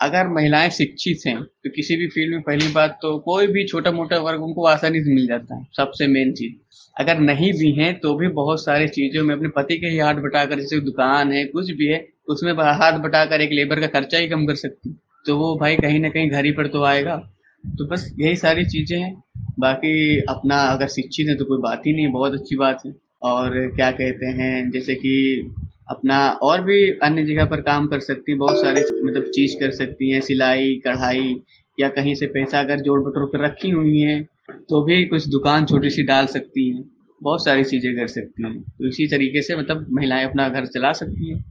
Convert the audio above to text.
अगर महिलाएं शिक्षित हैं तो किसी भी फील्ड में पहली बात तो कोई भी छोटा मोटा वर्क उनको आसानी से मिल जाता है, सबसे मेन चीज। अगर नहीं भी हैं तो भी बहुत सारी चीजों में अपने पति के ही हाथ बटाकर, जैसे दुकान है कुछ भी है, उसमें हाथ बटाकर एक लेबर का खर्चा ही कम कर सकती है। तो वो भाई कहीं ना कहीं घर ही पर तो आएगा। तो बस यही सारी चीजें हैं। बाकी अपना अगर शिक्षित है तो कोई बात ही नहीं, बहुत अच्छी बात है। और क्या कहते हैं, जैसे कि अपना और भी अन्य जगह पर काम कर सकती हैं, बहुत सारी मतलब चीज कर सकती हैं, सिलाई कढ़ाई, या कहीं से पैसा अगर जोड़ बटोर कर रखी हुई हैं तो भी कुछ दुकान छोटी सी डाल सकती हैं। बहुत सारी चीजें कर सकती हैं, तो इसी तरीके से मतलब महिलाएं अपना घर चला सकती हैं।